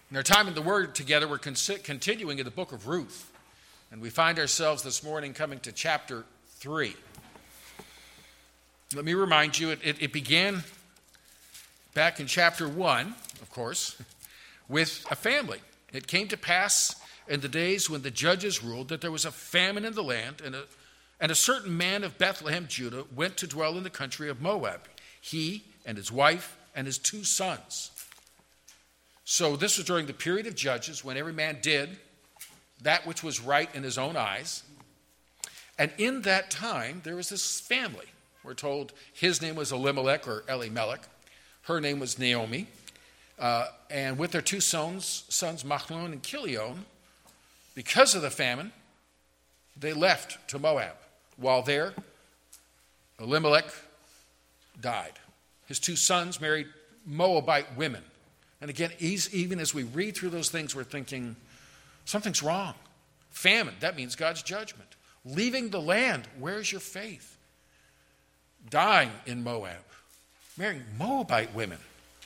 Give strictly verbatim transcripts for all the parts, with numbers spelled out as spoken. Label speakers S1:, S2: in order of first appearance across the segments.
S1: In our time in the Word together, we're con- continuing in the book of Ruth. And we find ourselves this morning coming to chapter three. Let me remind you, it, it, it began back in chapter one, of course, with a family. It came to pass in the days when the judges ruled that there was a famine in the land, and a, and a certain man of Bethlehem, Judah, went to dwell in the country of Moab, he and his wife and his two sons. So this was during the period of Judges when every man did that which was right in his own eyes. And in that time, there was this family. We're told his name was Elimelech or Elimelech. Her name was Naomi. Uh, and with their two sons, sons Machlon and Chilion, because of the famine, they left to Moab. While there, Elimelech died. His two sons married Moabite women. And again, even as we read through those things, we're thinking, something's wrong. Famine, that means God's judgment. Leaving the land, where's your faith? Dying in Moab, marrying Moabite women.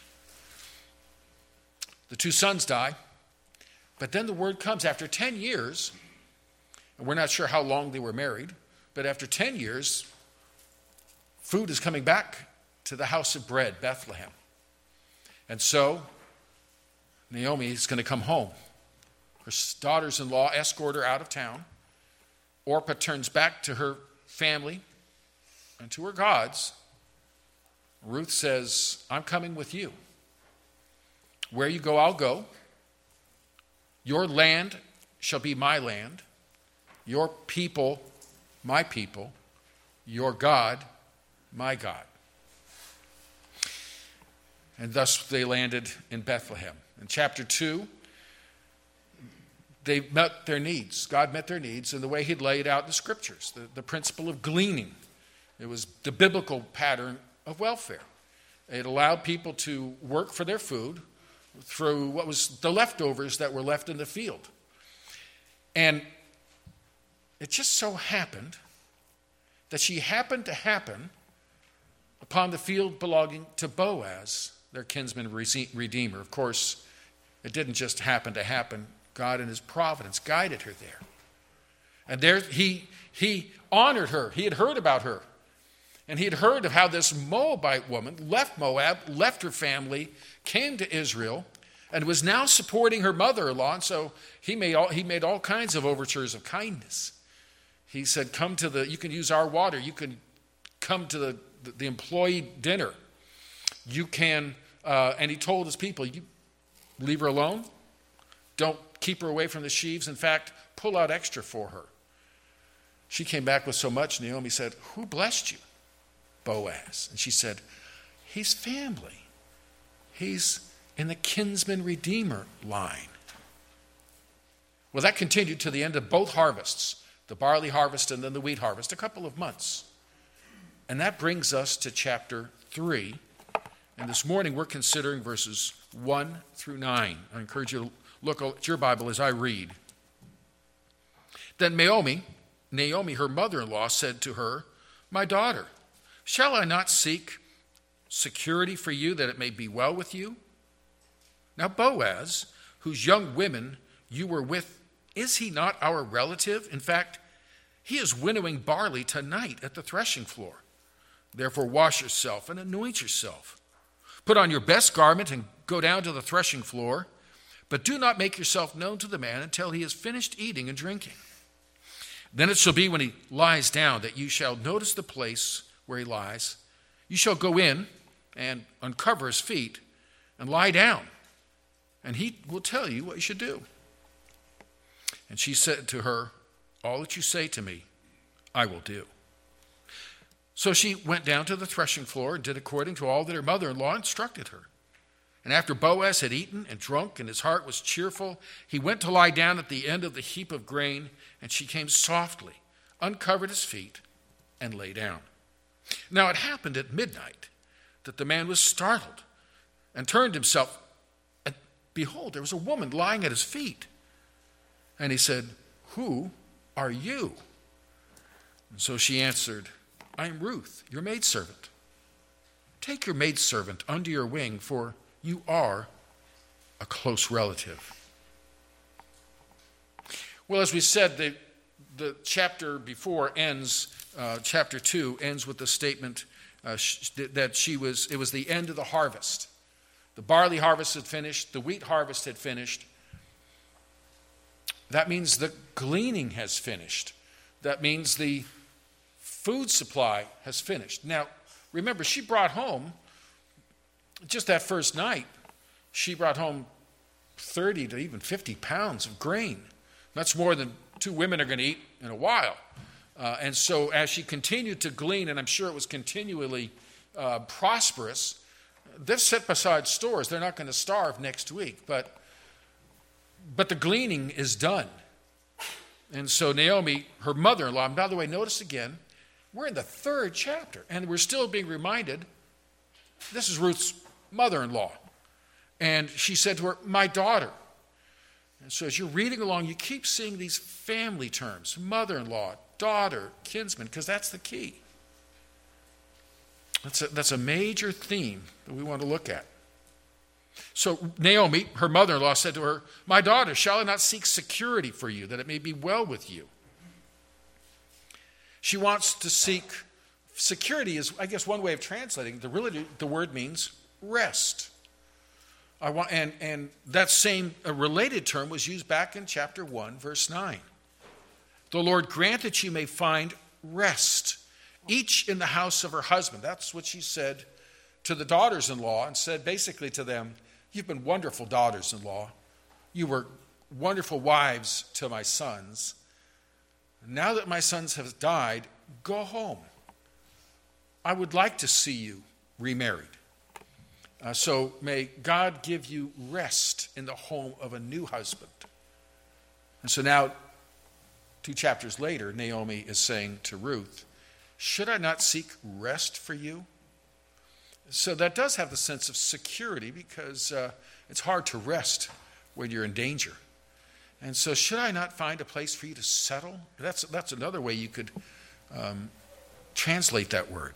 S1: The two sons die, but then the word comes after ten years, and we're not sure how long they were married, but after ten years, food is coming back to the house of bread, Bethlehem. And so, Naomi is going to come home. Her daughters-in-law escort her out of town. Orpah turns back to her family and to her gods. Ruth says, I'm coming with you. Where you go, I'll go. Your land shall be my land. Your people, my people. Your God, my God. And thus they landed in Bethlehem. In chapter two, they met their needs. God met their needs in the way he'd laid out in the scriptures, the, the principle of gleaning. It was the biblical pattern of welfare. It allowed people to work for their food through what was the leftovers that were left in the field. And it just so happened that she happened to happen upon the field belonging to Boaz, their kinsman redeemer. Of course, it didn't just happen to happen. God in his providence guided her there. And there he, he honored her. He had heard about her. And he had heard of how this Moabite woman left Moab, left her family, came to Israel, and was now supporting her mother-in-law. And so he made all, he made all kinds of overtures of kindness. He said, come to the, you can use our water. You can come to the, the, the employee dinner. You can, uh, and he told his people, you leave her alone. Don't keep her away from the sheaves. In fact, pull out extra for her. She came back with so much. Naomi said, who blessed you? Boaz. And she said, he's family. He's in the kinsman redeemer line. Well, that continued to the end of both harvests, the barley harvest and then the wheat harvest, a couple of months. And that brings us to chapter three. And this morning we're considering verses one through nine. I encourage you to look at your Bible as I read. Then Naomi, Naomi, her mother-in-law, said to her, my daughter, shall I not seek security for you that it may be well with you? Now Boaz, whose young women you were with, is he not our relative? In fact, he is winnowing barley tonight at the threshing floor. Therefore wash yourself and anoint yourself. Put on your best garment and go down to the threshing floor, but do not make yourself known to the man until he has finished eating and drinking. Then it shall be when he lies down that you shall notice the place where he lies. You shall go in and uncover his feet and lie down, and he will tell you what you should do. And she said to her, all that you say to me, I will do. So she went down to the threshing floor and did according to all that her mother-in-law instructed her. And after Boaz had eaten and drunk and his heart was cheerful, he went to lie down at the end of the heap of grain, and she came softly, uncovered his feet, and lay down. Now it happened at midnight that the man was startled and turned himself, and behold, there was a woman lying at his feet. And he said, who are you? And so she answered, I am Ruth, your maidservant. Take your maidservant under your wing, for you are a close relative. Well, as we said, the, the chapter before ends, uh, chapter two ends with the statement uh, sh- that she was, it was the end of the harvest. The barley harvest had finished, the wheat harvest had finished. That means the gleaning has finished. That means the food supply has finished. Now, remember, she brought home, just that first night, she brought home thirty to even fifty pounds of grain. That's more than two women are going to eat in a while. Uh, and so as she continued to glean, and I'm sure it was continually uh, prosperous, they've set aside stores. They're not going to starve next week. But, but the gleaning is done. And so Naomi, her mother-in-law, and by the way, notice again, we're in the third chapter, and we're still being reminded, this is Ruth's mother-in-law. And she said to her, my daughter. And so as you're reading along, you keep seeing these family terms, mother-in-law, daughter, kinsman, because that's the key. That's a, that's a major theme that we want to look at. So Naomi, her mother-in-law, said to her, my daughter, shall I not seek security for you, that it may be well with you? She wants to seek security is, I guess, one way of translating. The, really, the word means rest. I want, and, and that same a related term was used back in chapter one, verse nine. The Lord grant that you may find rest, each in the house of her husband. That's what she said to the daughters-in-law, and said basically to them, you've been wonderful daughters-in-law. You were wonderful wives to my sons. Now that my sons have died, go home. I would like to see you remarried. Uh, so may God give you rest in the home of a new husband. And so now, two chapters later, Naomi is saying to Ruth, should I not seek rest for you? So that does have the sense of security, because uh, it's hard to rest when you're in danger. And so should I not find a place for you to settle? That's, that's another way you could um, translate that word.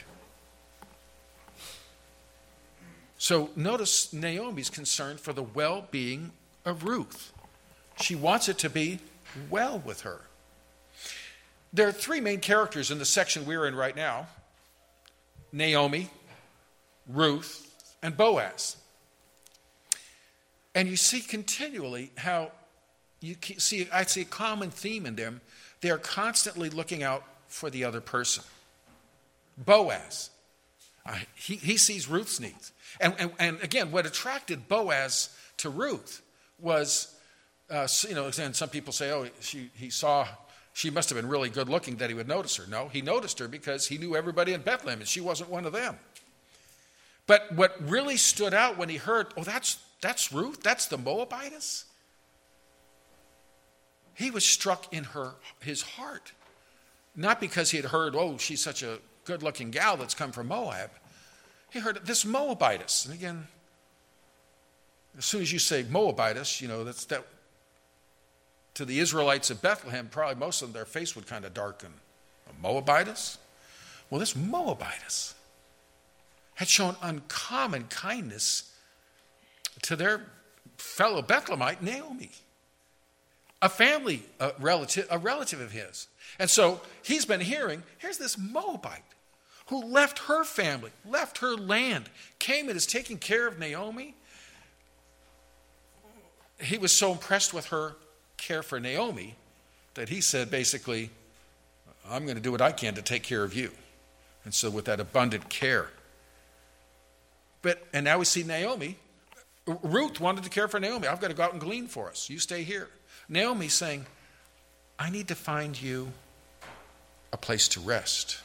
S1: So notice Naomi's concerned for the well-being of Ruth. She wants it to be well with her. There are three main characters in the section we're in right now: Naomi, Ruth, and Boaz. And you see continually how you see, I see a common theme in them. They are constantly looking out for the other person. Boaz, uh, he, he sees Ruth's needs. And, and, and again, what attracted Boaz to Ruth was, uh, you know, and some people say, oh, she, he saw, she must have been really good looking that he would notice her. No, he noticed her because he knew everybody in Bethlehem, and she wasn't one of them. But what really stood out when he heard, oh, that's, that's Ruth, that's the Moabitess, he was struck in her his heart. Not because he had heard, oh, she's such a good-looking gal that's come from Moab. He heard this Moabitess. And again, as soon as you say Moabitess, you know, that's that to the Israelites of Bethlehem, probably most of them, their face would kind of darken. A Moabitess? Well, this Moabitess had shown uncommon kindness to their fellow Bethlehemite, Naomi. A family a relative, a relative of his. And so he's been hearing, here's this Moabite who left her family, left her land, came and is taking care of Naomi. He was so impressed with her care for Naomi that he said, basically, I'm going to do what I can to take care of you. And so with that abundant care. But, and now we see Naomi. Ruth wanted to care for Naomi. I've got to go out and glean for us. You stay here. Naomi's saying, I need to find you a place to rest.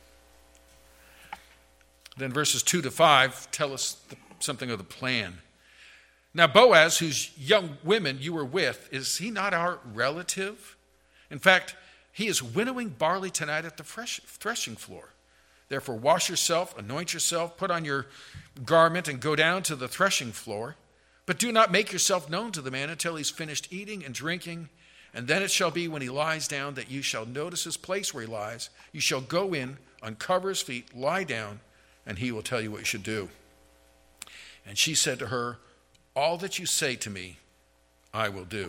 S1: Then verses two to five tell us the, something of the plan. Now Boaz, whose young women you were with, is he not our relative? In fact, he is winnowing barley tonight at the fresh, threshing floor. Therefore wash yourself, anoint yourself, put on your garment, and go down to the threshing floor. But do not make yourself known to the man until he's finished eating and drinking. And then it shall be when he lies down that you shall notice his place where he lies. You shall go in, uncover his feet, lie down, and he will tell you what you should do. And she said to her, all that you say to me, I will do.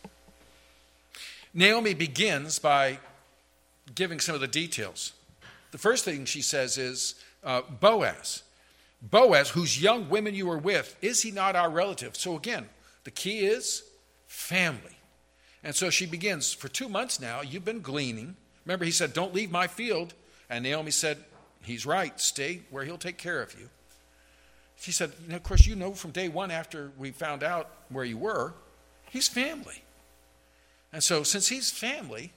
S1: Naomi begins by giving some of the details. The first thing she says is, uh, Boaz. Boaz, whose young women you were with, is he not our relative? So again, the key is family. And so she begins, for two months now, you've been gleaning. Remember, he said, don't leave my field. And Naomi said, he's right, stay where he'll take care of you. She said, you know, of course, you know from day one after we found out where you were, he's family. And so since he's family,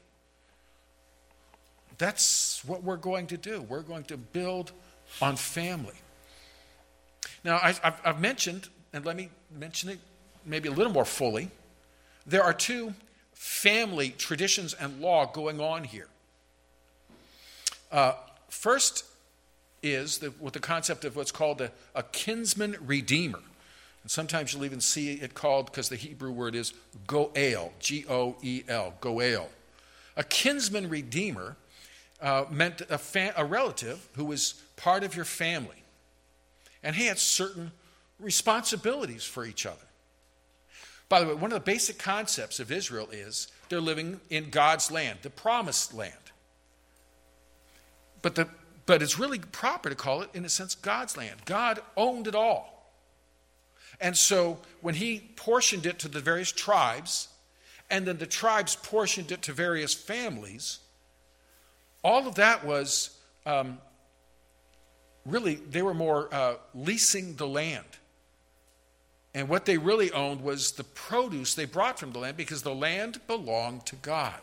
S1: that's what we're going to do. We're going to build on family. Now, I, I've, I've mentioned, and let me mention it maybe a little more fully, there are two family traditions and law going on here. Uh, first is the, with the concept of what's called a, a kinsman redeemer. And sometimes you'll even see it called, because the Hebrew word is goel, G O E L, goel. A kinsman redeemer uh, meant a, fa- a relative who was part of your family. And he had certain responsibilities for each other. By the way, one of the basic concepts of Israel is they're living in God's land, the promised land. But the But it's really proper to call it, in a sense, God's land. God owned it all. And so when he portioned it to the various tribes, and then the tribes portioned it to various families, all of that was um, really, they were more uh, leasing the land. And what they really owned was the produce they brought from the land, because the land belonged to God.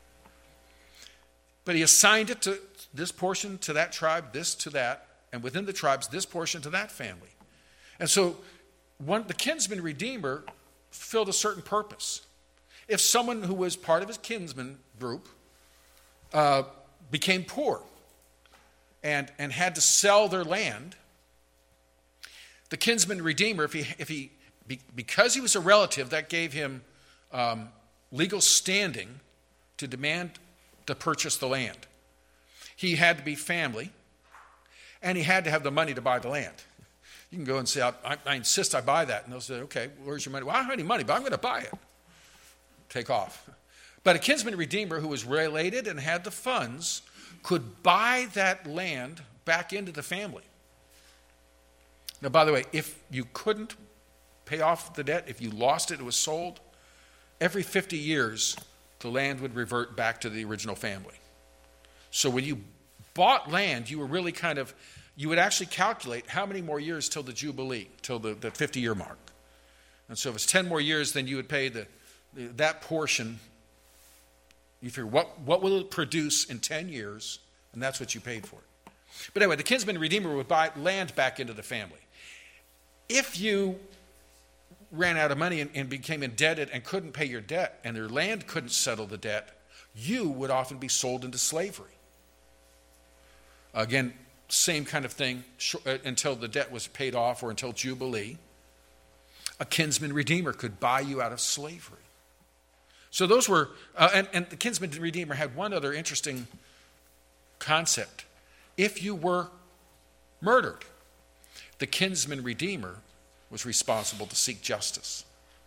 S1: But he assigned it to this portion to that tribe, this to that, and within the tribes, this portion to that family. And so one, the kinsman redeemer filled a certain purpose. If someone who was part of his kinsman group uh, became poor and, and had to sell their land, the kinsman redeemer, if he, if he be, because he was a relative, that gave him um, legal standing to demand to purchase the land. He had to be family, and he had to have the money to buy the land. You can go and say, I, I insist I buy that. And they'll say, okay, where's your money? Well, I don't have any money, but I'm going to buy it. Take off. But a kinsman redeemer who was related and had the funds could buy that land back into the family. Now, by the way, if you couldn't pay off the debt, if you lost it, it was sold, every fifty years, the land would revert back to the original family. So when you bought land, you were really kind of, you would actually calculate how many more years till the Jubilee, till the, the fifty-year mark. And so if it's ten more years, then you would pay the, the that portion. You figure, what, what will it produce in ten years? And that's what you paid for it. But anyway, the kinsman redeemer would buy land back into the family. If you ran out of money and, and became indebted and couldn't pay your debt, and your land couldn't settle the debt, you would often be sold into slavery. Again, same kind of thing until the debt was paid off or until Jubilee. A kinsman redeemer could buy you out of slavery. So those were, uh, and, and the kinsman redeemer had one other interesting concept. If you were murdered, the kinsman redeemer was responsible to seek justice.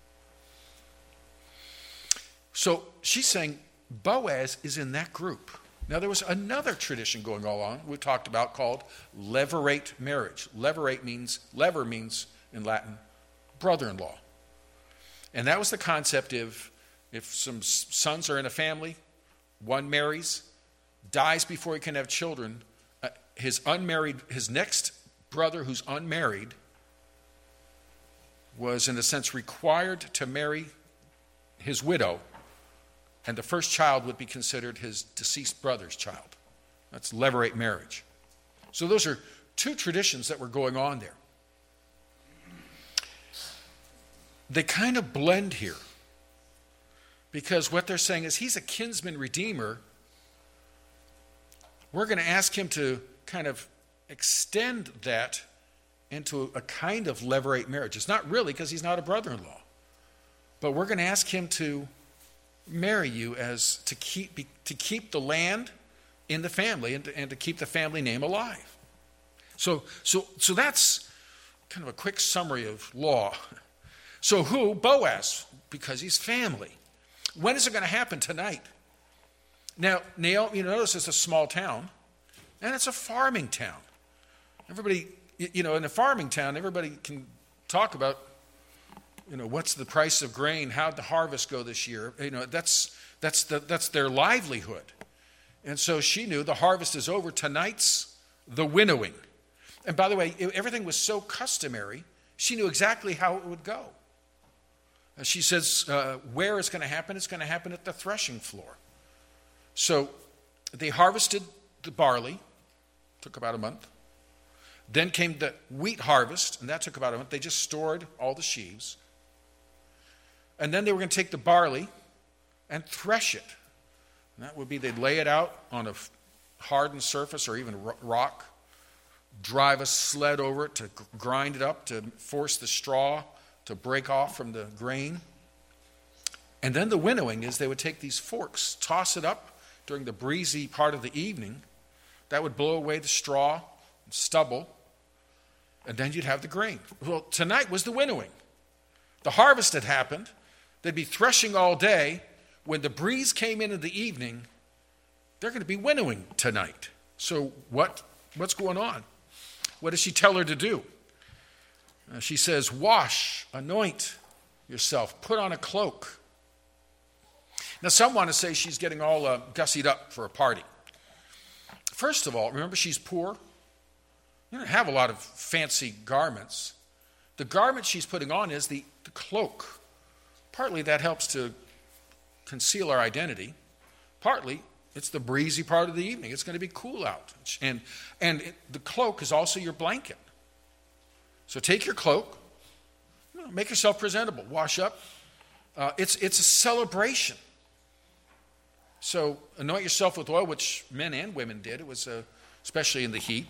S1: So she's saying Boaz is in that group. Now, there was another tradition going on we talked about called levirate marriage. Levirate means, lever means in Latin, brother-in-law. And that was the concept of if some sons are in a family, one marries, dies before he can have children, uh, his unmarried, his next brother who's unmarried was in a sense required to marry his widow, and the first child would be considered his deceased brother's child. That's levirate marriage. So those are two traditions that were going on there. They kind of blend here, because what they're saying is he's a kinsman redeemer. We're going to ask him to kind of extend that into a kind of levirate marriage. It's not really, because he's not a brother-in-law. But we're going to ask him to marry you as to keep to keep the land in the family and to, and to keep the family name alive. So, so, so that's kind of a quick summary of law. So who? Boaz, because he's family. When is it going to happen? Tonight. Now, Naomi, you notice it's a small town, and it's a farming town. Everybody, you know, in a farming town, everybody can talk about, you know, what's the price of grain, how'd the harvest go this year. You know, that's that's the, that's their livelihood. And so she knew the harvest is over. Tonight's the winnowing. And by the way, everything was so customary, she knew exactly how it would go. And she says, uh, where it's going to happen, it's going to happen at the threshing floor. So they harvested the barley, took about a month. Then came the wheat harvest, and that took about a month. They just stored all the sheaves. And then they were going to take the barley and thresh it. And that would be they'd lay it out on a hardened surface or even rock, drive a sled over it to grind it up, to force the straw to break off from the grain. And then the winnowing is they would take these forks, toss it up during the breezy part of the evening. That would blow away the straw and stubble. And then you'd have the grain. Well, tonight was the winnowing. The harvest had happened. They'd be threshing all day. When the breeze came in in the evening, they're going to be winnowing tonight. So what, what's going on? What does she tell her to do? Uh, she says, wash, anoint yourself, put on a cloak. Now, some want to say she's getting all uh, gussied up for a party. First of all, remember she's poor. You don't have a lot of fancy garments. The garment she's putting on is the, the cloak. Partly that helps to conceal our identity. Partly it's the breezy part of the evening. It's going to be cool out. And, and it, the cloak is also your blanket. So take your cloak, you know, make yourself presentable, wash up. Uh, it's, it's a celebration. So anoint yourself with oil, which men and women did. It was uh, especially in the heat.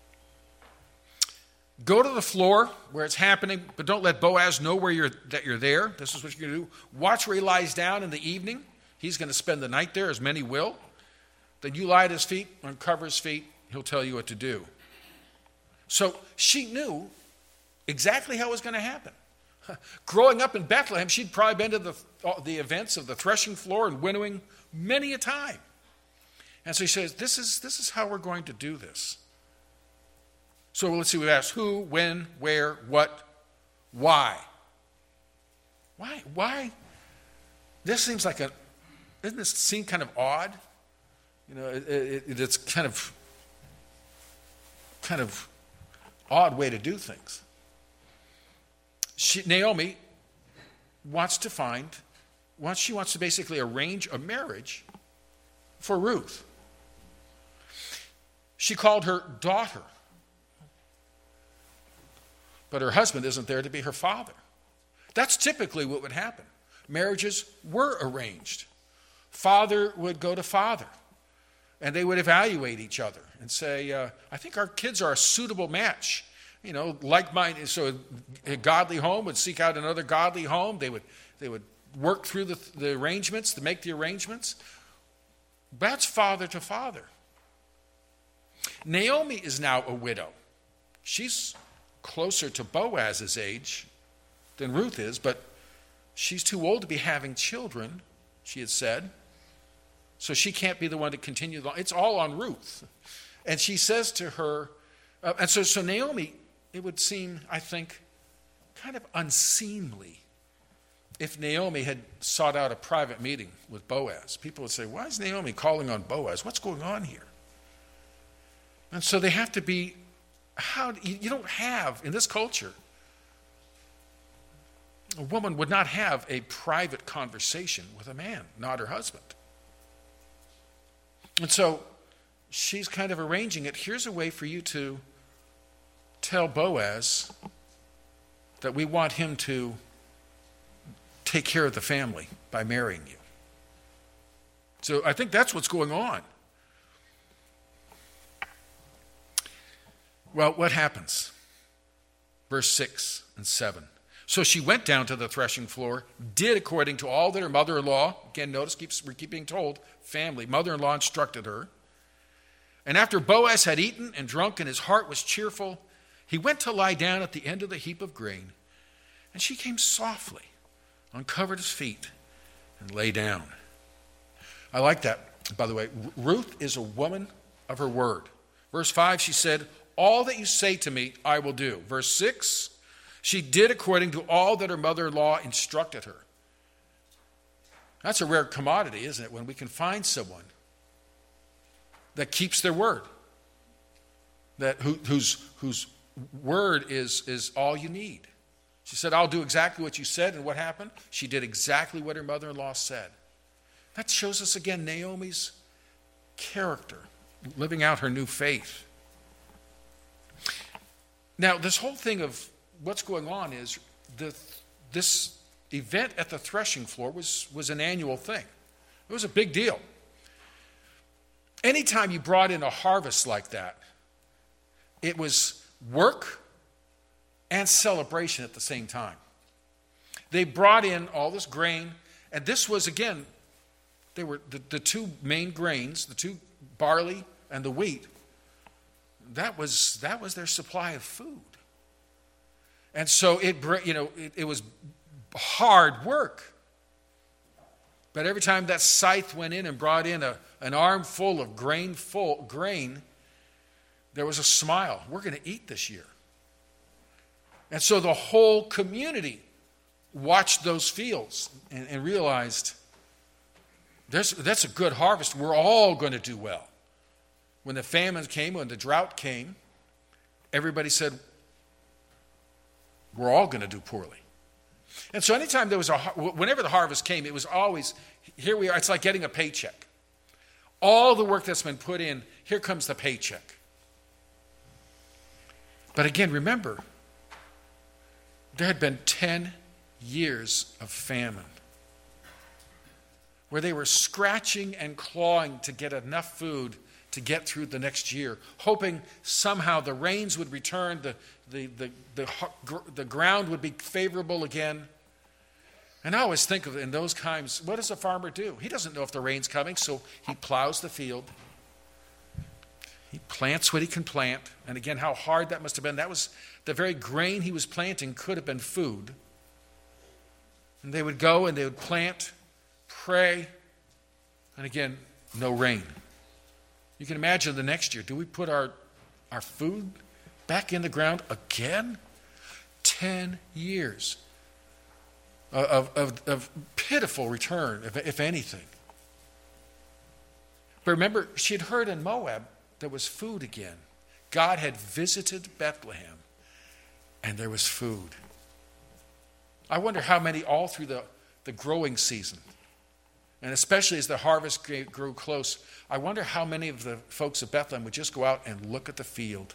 S1: Go to the floor where it's happening, but don't let Boaz know where you're, that you're there. This is what you're going to do. Watch where he lies down in the evening. He's going to spend the night there, as many will. Then you lie at his feet, uncover his feet. He'll tell you what to do. So she knew exactly how it was going to happen. Growing up in Bethlehem, she'd probably been to the, the events of the threshing floor and winnowing many a time. And so she says, this is, this is how we're going to do this. So let's see, we've asked who, when, where, what, why. Why? Why? This seems like a, doesn't this seem kind of odd? You know, it, it, it's kind of, kind of odd way to do things. She, Naomi wants to find, wants, she wants to basically arrange a marriage for Ruth. She called her daughter. But her husband isn't there to be her father. That's typically what would happen. Marriages were arranged. Father would go to father, and they would evaluate each other and say, uh, I think our kids are a suitable match. You know, like-minded, so a godly home would seek out another godly home. They would, they would work through the, the arrangements, to make the arrangements. That's father to father. Naomi is now a widow. She's closer to Boaz's age than Ruth is, but she's too old to be having children, she had said. So she can't be the one to continue. The, it's all on Ruth. And she says to her, uh, and so, so Naomi, it would seem, I think, kind of unseemly if Naomi had sought out a private meeting with Boaz. People would say, why is Naomi calling on Boaz? What's going on here? And so they have to be, how you don't have, in this culture, a woman would not have a private conversation with a man, not her husband. And so she's kind of arranging it. Here's a way for you to tell Boaz that we want him to take care of the family by marrying you. So I think that's what's going on. Well, what happens? Verse six and seven. So she went down to the threshing floor, did according to all that her mother-in-law, again, notice, keeps, we keep being told, family, mother-in-law instructed her. And after Boaz had eaten and drunk and his heart was cheerful, he went to lie down at the end of the heap of grain. And she came softly, uncovered his feet, and lay down. I like that, by the way. Ruth is a woman of her word. Verse five, she said, all that you say to me, I will do. Verse six, she did according to all that her mother-in-law instructed her. That's a rare commodity, isn't it, when we can find someone that keeps their word, that who, whose, whose word is, is all you need. She said, I'll do exactly what you said, and what happened? She did exactly what her mother-in-law said. That shows us again Naomi's character, living out her new faith. Now, this whole thing of what's going on is the, this event at the threshing floor was, was an annual thing. It was a big deal. Anytime you brought in a harvest like that, it was work and celebration at the same time. They brought in all this grain, and this was, again, they were the, the two main grains, the two barley and the wheat. That was that was their supply of food. And so it you know it, it was hard work. But every time that scythe went in and brought in a, an armful of grain full grain, there was a smile. We're going to eat this year. And so the whole community watched those fields and, and realized there's, that's a good harvest. We're all going to do well. When the famine came, when the drought came, everybody said, we're all going to do poorly. And so anytime there was a, whenever the harvest came, it was always, here we are, it's like getting a paycheck. All the work that's been put in, here comes the paycheck. But again, remember, there had been ten years of famine where they were scratching and clawing to get enough food to get through the next year, hoping somehow the rains would return, the, the, the, the, the ground would be favorable again. And I always think of in those times, what does a farmer do? He doesn't know if the rain's coming, so he plows the field. He plants what he can plant. And again, how hard that must have been. That was the very grain he was planting could have been food. And they would go and they would plant, pray, and again, no rain. You can imagine the next year, do we put our, our food back in the ground again? Ten years of, of, of pitiful return, if, if anything. But remember, she had heard in Moab there was food again. God had visited Bethlehem, and there was food. I wonder how many all through the, the growing season, and especially as the harvest grew close, I wonder how many of the folks of Bethlehem would just go out and look at the field.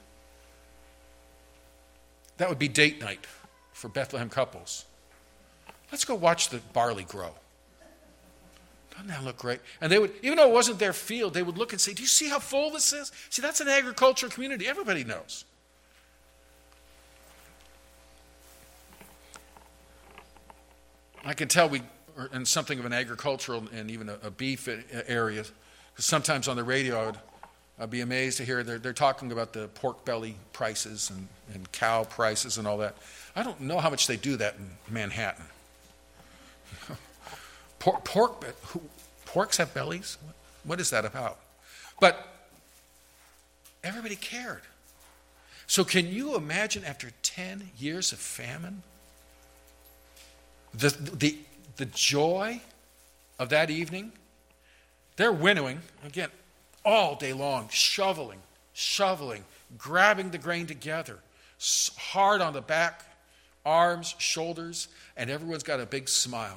S1: That would be date night for Bethlehem couples. Let's go watch the barley grow. Doesn't that look great? And they would, even though it wasn't their field, they would look and say, do you see how full this is? See, that's an agricultural community. Everybody knows. I can tell we are in something of an agricultural and even a, a beef area. Because sometimes on the radio, I would I'd be amazed to hear they're, they're talking about the pork belly prices and, and cow prices and all that. I don't know how much they do that in Manhattan. Pork, pork, who, porks have bellies? What is that about? But everybody cared. So can you imagine after ten years of famine, the, the, the joy of that evening? They're winnowing, again, all day long, shoveling, shoveling, grabbing the grain together, hard on the back, arms, shoulders, and everyone's got a big smile.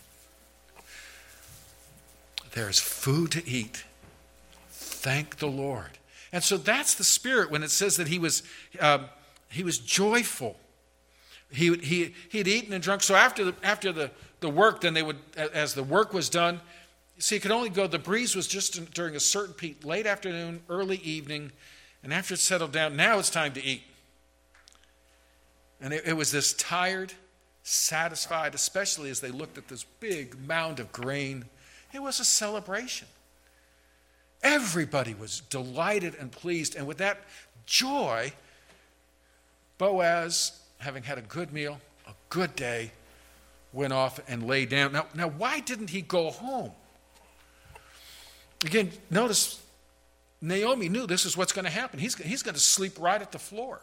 S1: There's food to eat. Thank the Lord. And so that's the spirit when it says that he was um, he was joyful. He he he'd eaten and drunk. So after the after the, the work, then they would, as the work was done, see, it could only go. The breeze was just during a certain peak, late afternoon, early evening, and after it settled down, now it's time to eat. And it, it was this tired, satisfied, especially as they looked at this big mound of grain. It was a celebration. Everybody was delighted and pleased. And with that joy, Boaz, having had a good meal, a good day, went off and lay down. Now, now why didn't he go home? Again, notice Naomi knew this is what's going to happen. He's, he's going to sleep right at the floor.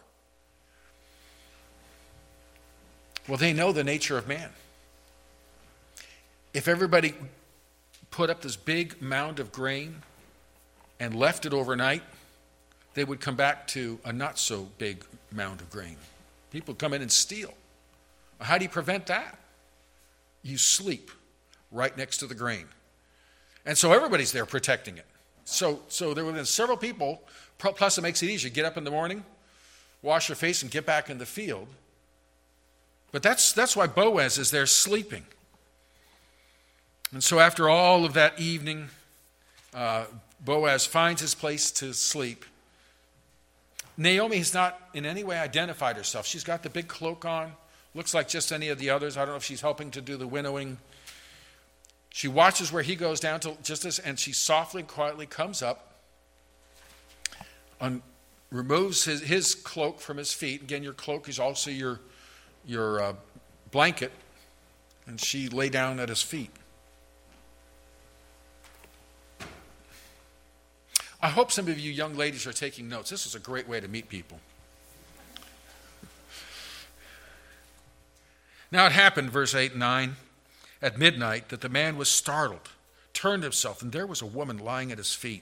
S1: Well, they know the nature of man. If everybody put up this big mound of grain and left it overnight, they would come back to a not so big mound of grain. People come in and steal. How do you prevent that? You sleep right next to the grain. And so everybody's there protecting it. So, so there were several people, plus it makes it easier. Get up in the morning, wash your face, and get back in the field. But that's, that's why Boaz is there sleeping. And so after all of that evening, uh, Boaz finds his place to sleep. Naomi has not in any way identified herself. She's got the big cloak on. Looks like just any of the others. I don't know if she's helping to do the winnowing. She watches where he goes down to just as, and she softly and quietly comes up, and removes his, his cloak from his feet. Again, your cloak is also your, your uh, blanket. And she lay down at his feet. I hope some of you young ladies are taking notes. This is a great way to meet people. Now it happened, verse eight and nine, at midnight, that the man was startled, turned himself, and there was a woman lying at his feet.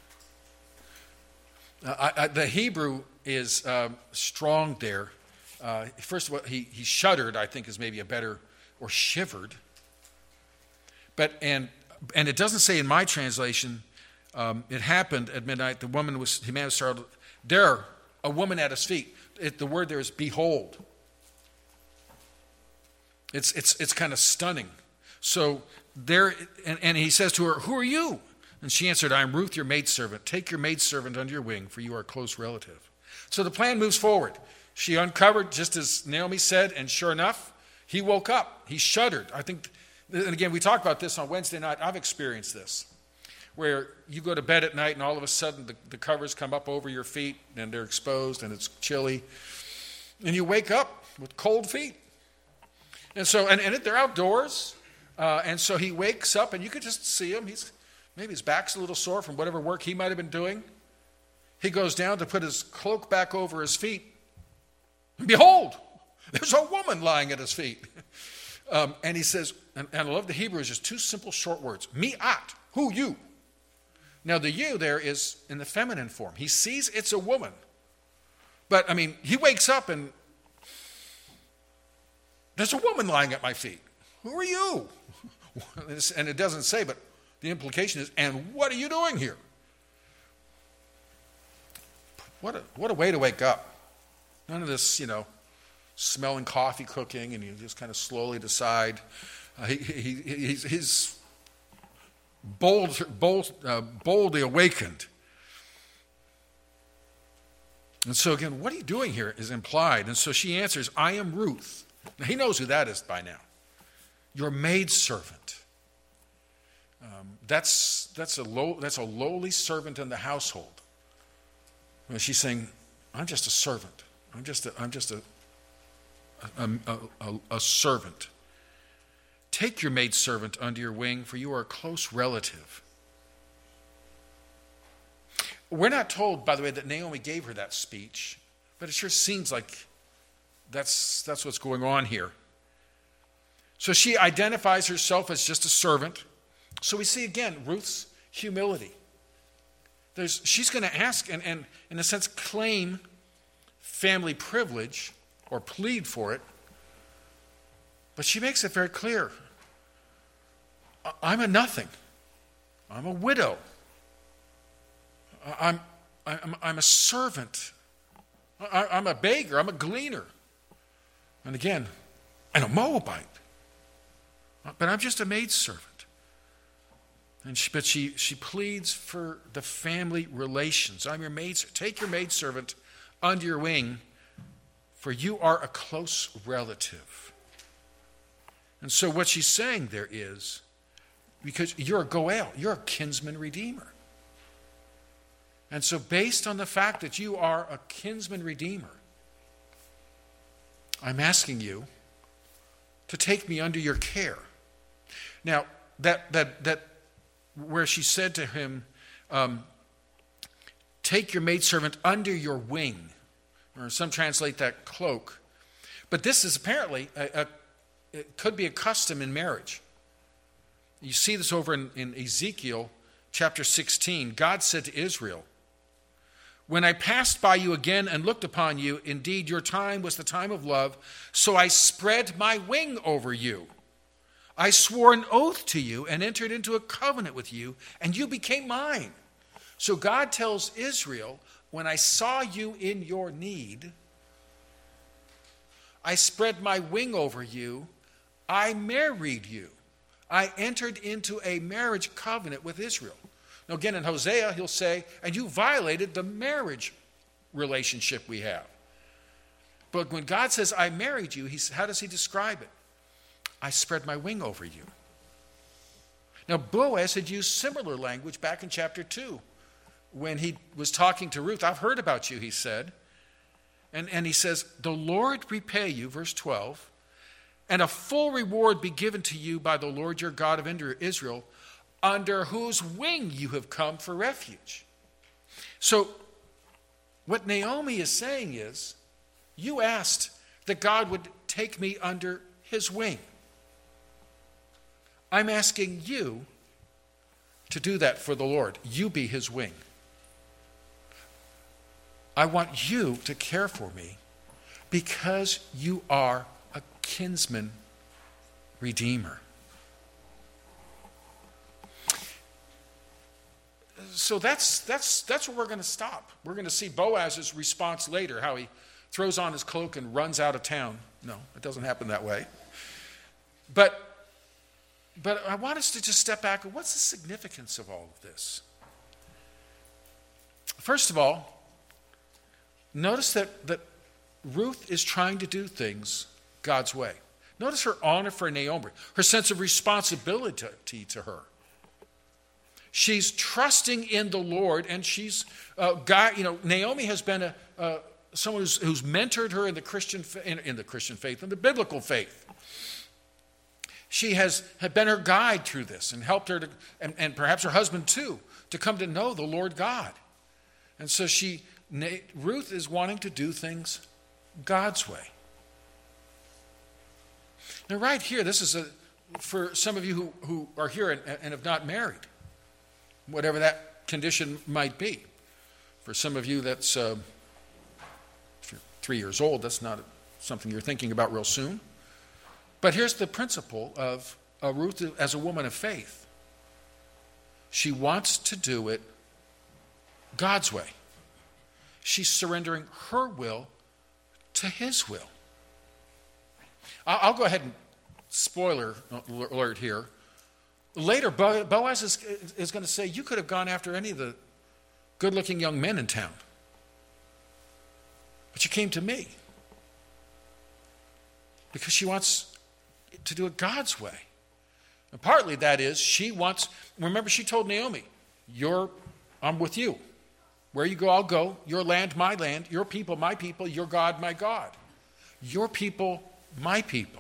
S1: Uh, I, I, the Hebrew is uh, strong there. Uh, first of all, he, he shuddered, I think is maybe a better, or shivered. But and and it doesn't say in my translation, um, it happened at midnight, the woman was, the man was startled. There, a woman at his feet. It, the word there is behold. It's it's it's kind of stunning. So there, and, and he says to her, "Who are you?" And she answered, "I am Ruth, your maidservant. Take your maidservant under your wing, for you are a close relative." So the plan moves forward. She uncovered, just as Naomi said, and sure enough, he woke up. He shuddered. I think, and again, we talked about this on Wednesday night. I've experienced this, where you go to bed at night and all of a sudden the, the covers come up over your feet and they're exposed and it's chilly. And you wake up with cold feet. And so, and, and they're outdoors. Uh, and so he wakes up and you could just see him. He's maybe his back's a little sore from whatever work he might have been doing. He goes down to put his cloak back over his feet. And behold, there's a woman lying at his feet. Um, and he says, and, and I love the Hebrew, is just two simple short words. Me-at, who you? Now the you there is in the feminine form. He sees it's a woman. But I mean, he wakes up and there's a woman lying at my feet. Who are you? And it doesn't say, but the implication is, and what are you doing here? What a, what a way to wake up. None of this, you know, smelling coffee cooking, and you just kind of slowly decide. Uh, he, he, he's, he's bold, bold, uh, boldly awakened. And so again, what are you doing here is implied. And so she answers, I am Ruth. Now he knows who that is by now. Your maidservant. Um, that's, that's, a low, that's a lowly servant in the household. And she's saying, I'm just a servant. I'm just a, I'm just a, a, a, a, a servant. Take your maidservant under your wing, for you are a close relative. We're not told, by the way, that Naomi gave her that speech, but it sure seems like that's, that's what's going on here. So she identifies herself as just a servant. So we see again Ruth's humility. There's, she's going to ask and, and, in a sense, claim family privilege or plead for it. But she makes it very clear. I'm a nothing. I'm a widow. I'm, I'm, I'm a servant. I, I'm a beggar. I'm a gleaner. And again, and a Moabite. But I'm just a maidservant. And she, but she, she pleads for the family relations. I'm your maidservant. Take your maidservant under your wing, for you are a close relative. And so what she's saying there is, because you're a Goel, you're a kinsman redeemer. And so based on the fact that you are a kinsman redeemer, I'm asking you to take me under your care. Now, that that that where she said to him, um, take your maidservant under your wing, or some translate that cloak. But this is apparently, a, a, it could be a custom in marriage. You see this over in, in Ezekiel chapter sixteen. God said to Israel, when I passed by you again and looked upon you, indeed your time was the time of love, so I spread my wing over you. I swore an oath to you and entered into a covenant with you, and you became mine. So God tells Israel, when I saw you in your need, I spread my wing over you, I married you. I entered into a marriage covenant with Israel. Now again in Hosea, he'll say, and you violated the marriage relationship we have. But when God says, I married you, he's, how does he describe it? I spread my wing over you. Now Boaz had used similar language back in chapter two when he was talking to Ruth. I've heard about you, he said. And, and he says, the Lord repay you, verse twelve, and a full reward be given to you by the Lord your God of Israel, under whose wing you have come for refuge. So what Naomi is saying is, you asked that God would take me under his wing. I'm asking you to do that for the Lord. You be his wing. I want you to care for me because you are a kinsman redeemer. So that's that's that's where we're going to stop. We're going to see Boaz's response later, how he throws on his cloak and runs out of town. No, it doesn't happen that way. But but I want us to just step back. What's the significance of all of this? First of all, notice that, that Ruth is trying to do things God's way. Notice her honor for Naomi, her sense of responsibility to her. She's trusting in the Lord, and she's, uh, God, you know, Naomi has been a, uh, someone who's, who's mentored her in the Christian in, in the Christian faith, in the biblical faith. She has had been her guide through this and helped her to, and, and perhaps her husband too, to come to know the Lord God. And so she, Ruth is wanting to do things God's way. Now, right here, this is a for some of you who, who are here and, and have not married, whatever that condition might be. For some of you, that's uh, if you're three years old, that's not something you're thinking about real soon. But here's the principle of uh, Ruth as a woman of faith. She wants to do it God's way. She's surrendering her will to his will. I'll, I'll go ahead and spoiler alert here. Later, Boaz is, is going to say, you could have gone after any of the good-looking young men in town. But you came to me. Because she wants to do it God's way. And partly that is, she wants, remember she told Naomi, You're, I'm with you. Where you go, I'll go. Your land, my land. Your people, my people. Your God, my God. Your people, my people.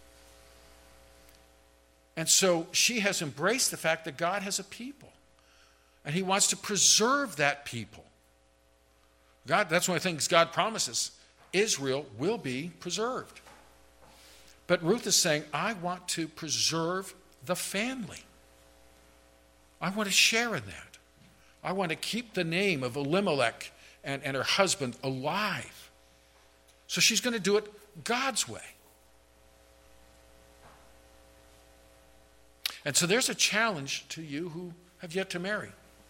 S1: And so she has embraced the fact that God has a people. And he wants to preserve that people. God, that's one of the things God promises. Israel will be preserved. But Ruth is saying, I want to preserve the family. I want to share in that. I want to keep the name of Elimelech and, and her husband alive. So she's going to do it God's way. And so there's a challenge to you who have yet to marry.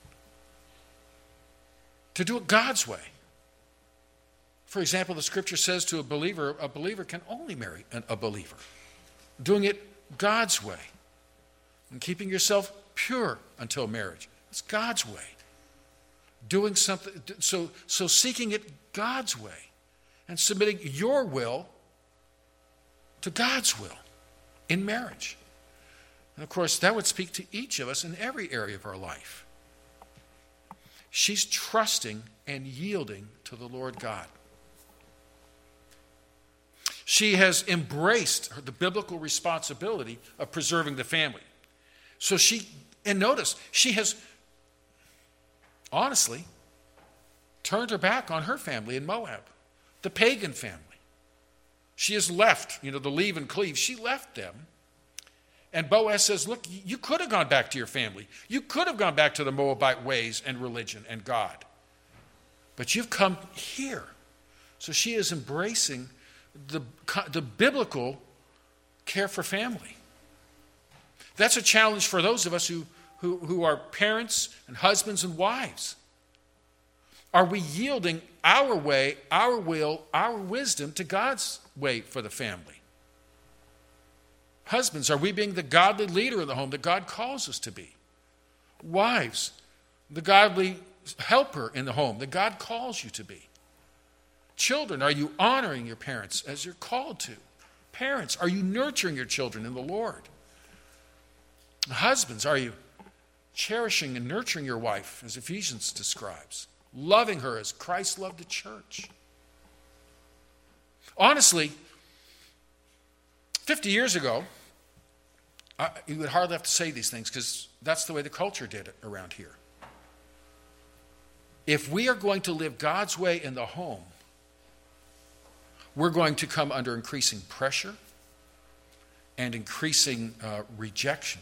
S1: To do it God's way. For example, the scripture says to a believer, a believer can only marry a believer. Doing it God's way. And keeping yourself pure until marriage. It's God's way. Doing something, so, so seeking it God's way. And submitting your will to God's will in marriage. And of course, that would speak to each of us in every area of our life. She's trusting and yielding to the Lord God. She has embraced the biblical responsibility of preserving the family. So she, and notice, she has honestly turned her back on her family in Moab, the pagan family. She has left, you know, the leave and cleave. She left them. And Boaz says, look, you could have gone back to your family. You could have gone back to the Moabite ways and religion and God. But you've come here. So she is embracing the, the biblical care for family. That's a challenge for those of us who, who, who are parents and husbands and wives. Are we yielding our way, our will, our wisdom to God's way for the family? Husbands, are we being the godly leader of the home that God calls us to be? Wives, the godly helper in the home that God calls you to be? Children, are you honoring your parents as you're called to? Parents, are you nurturing your children in the Lord? Husbands, are you cherishing and nurturing your wife, as Ephesians describes? Loving her as Christ loved the church. Honestly, fifty years ago, I, you would hardly have to say these things because that's the way the culture did it around here. If we are going to live God's way in the home, we're going to come under increasing pressure and increasing uh, rejection.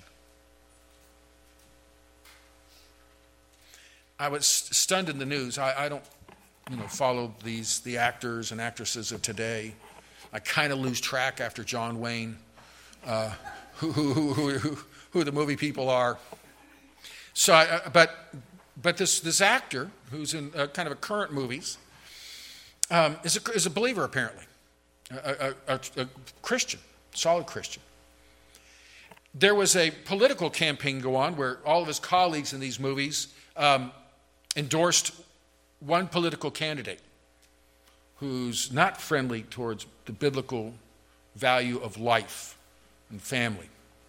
S1: I was stunned in the news. I, I don't, you know, follow these the actors and actresses of today. I kind of lose track after John Wayne, uh, who, who, who, who, who the movie people are. So, I, but but this this actor who's in uh, kind of a current movies um, is a is a believer apparently, a, a, a, a Christian, solid Christian. There was a political campaign go on where all of his colleagues in these movies Um, endorsed one political candidate who's not friendly towards the biblical value of life and family.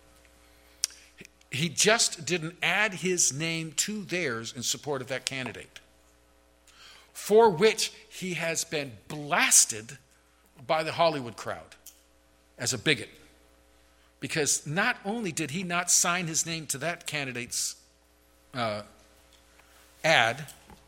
S1: He just didn't add his name to theirs in support of that candidate, for which he has been blasted by the Hollywood crowd as a bigot. Because not only did he not sign his name to that candidate's uh, ad,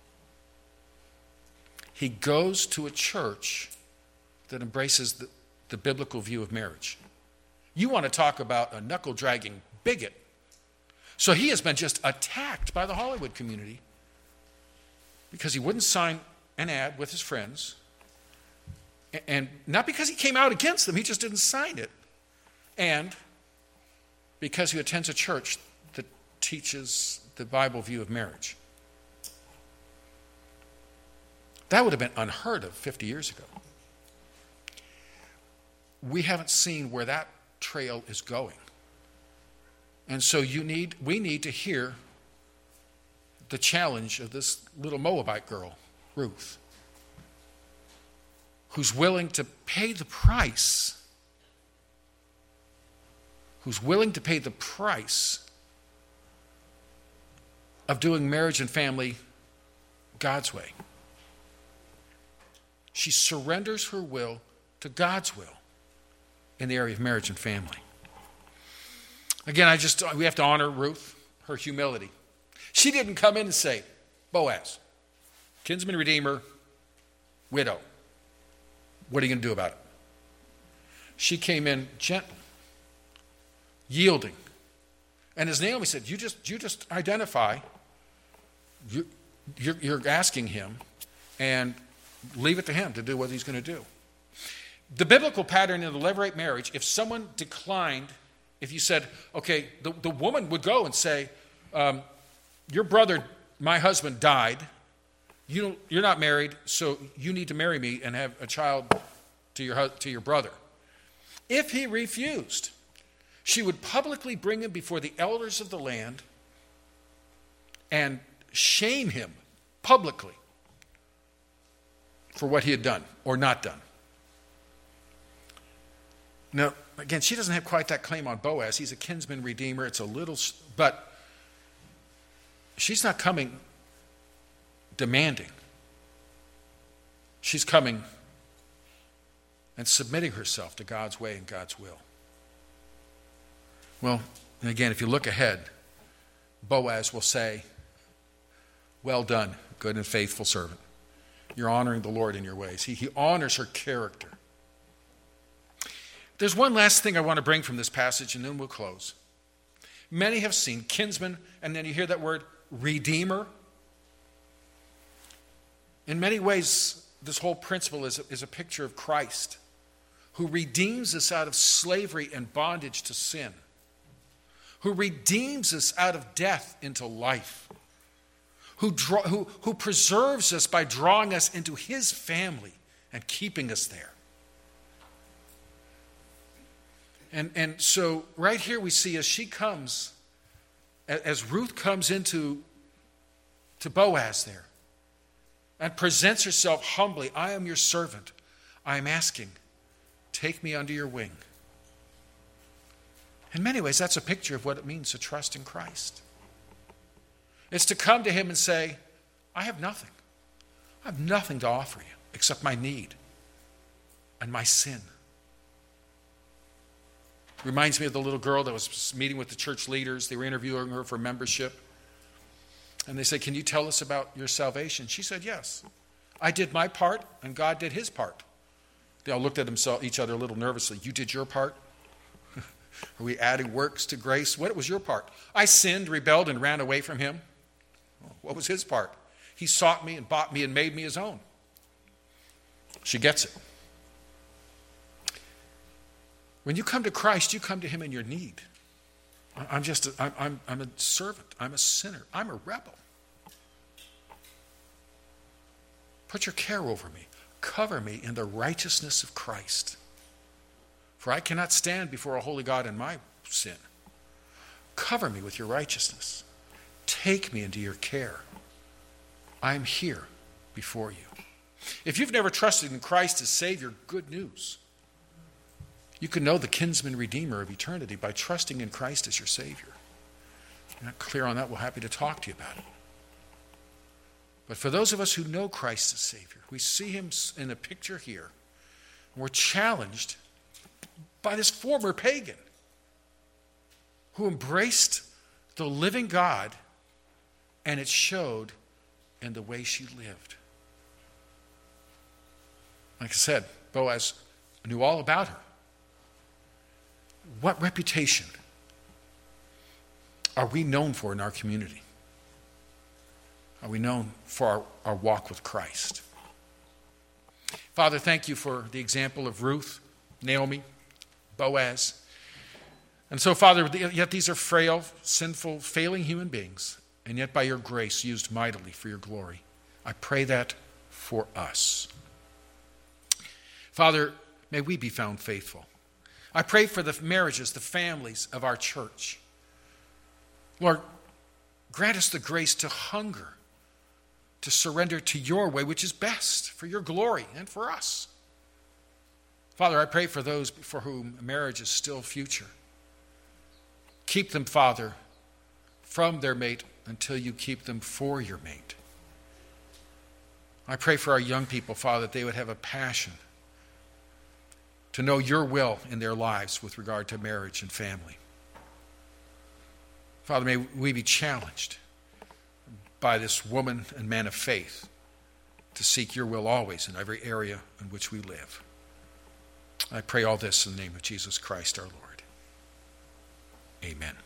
S1: he goes to a church that embraces the, the biblical view of marriage. You want to talk about a knuckle-dragging bigot. So he has been just attacked by the Hollywood community because he wouldn't sign an ad with his friends. And not because he came out against them, he just didn't sign it. And because he attends a church that teaches the Bible view of marriage. That would have been unheard of fifty years ago. We haven't seen where that trail is going. And so you need, we need to hear the challenge of this little Moabite girl, Ruth, who's willing to pay the price, who's willing to pay the price of doing marriage and family God's way. She surrenders her will to God's will in the area of marriage and family. Again, I just we have to honor Ruth, her humility. She didn't come in and say, Boaz, kinsman redeemer, widow, what are you going to do about it? She came in gentle, yielding. And as Naomi said, you just you just identify, you, you're, you're asking him, and leave it to him to do what he's going to do. The biblical pattern in the Levirate marriage, if someone declined, if you said, okay, the, the woman would go and say, um, your brother, my husband, died. You don't, you're not married, so you need to marry me and have a child to your, to your brother. If he refused, she would publicly bring him before the elders of the land and shame him publicly for what he had done or not done. Now, again, she doesn't have quite that claim on Boaz. He's a kinsman redeemer. It's a little, but she's not coming demanding. She's coming and submitting herself to God's way and God's will. Well, and again, if you look ahead, Boaz will say, well done, good and faithful servant. You're honoring the Lord in your ways. He, he honors her character. There's one last thing I want to bring from this passage, and then we'll close. Many have seen kinsman, and then you hear that word, redeemer. In many ways, this whole principle is a, is a picture of Christ, who redeems us out of slavery and bondage to sin, who redeems us out of death into life, who, draw, who, who preserves us by drawing us into his family and keeping us there. And, and so right here we see as she comes, as Ruth comes into to Boaz there and presents herself humbly, I am your servant. I am asking, take me under your wing. In many ways, that's a picture of what it means to trust in Christ. It's to come to him and say, I have nothing. I have nothing to offer you except my need and my sin. Reminds me of the little girl that was meeting with the church leaders. They were interviewing her for membership. And they said, can you tell us about your salvation? She said, yes. I did my part, and God did his part. They all looked at themselves, each other a little nervously. You did your part? Are we adding works to grace? What was your part? I sinned, rebelled, and ran away from him. What was his part? He sought me and bought me and made me his own. She gets it. When you come to Christ, you come to him in your need. I'm just, a, I'm, I'm a servant. I'm a sinner. I'm a rebel. Put your care over me. Cover me in the righteousness of Christ. For I cannot stand before a holy God in my sin. Cover me with your righteousness. Take me into your care. I am here before you. If you've never trusted in Christ as Savior, good news. You can know the kinsman redeemer of eternity by trusting in Christ as your Savior. If you're not clear on that, we're happy to talk to you about it. But for those of us who know Christ as Savior, we see him in a picture here. And we're challenged by this former pagan who embraced the living God, and it showed in the way she lived. Like I said, Boaz knew all about her. What reputation are we known for in our community? Are we known for our, our walk with Christ? Father, thank you for the example of Ruth, Naomi, Boaz. And so, Father, yet these are frail, sinful, failing human beings, and yet by your grace used mightily for your glory. I pray that for us. Father, may we be found faithful. I pray for the marriages, the families of our church. Lord, grant us the grace to hunger, to surrender to your way, which is best for your glory and for us. Father, I pray for those for whom marriage is still future. Keep them, Father, from their mate until you keep them for your mate. I pray for our young people, Father, that they would have a passion to know your will in their lives with regard to marriage and family. Father, may we be challenged by this woman and man of faith to seek your will always in every area in which we live. I pray all this in the name of Jesus Christ our Lord. Amen.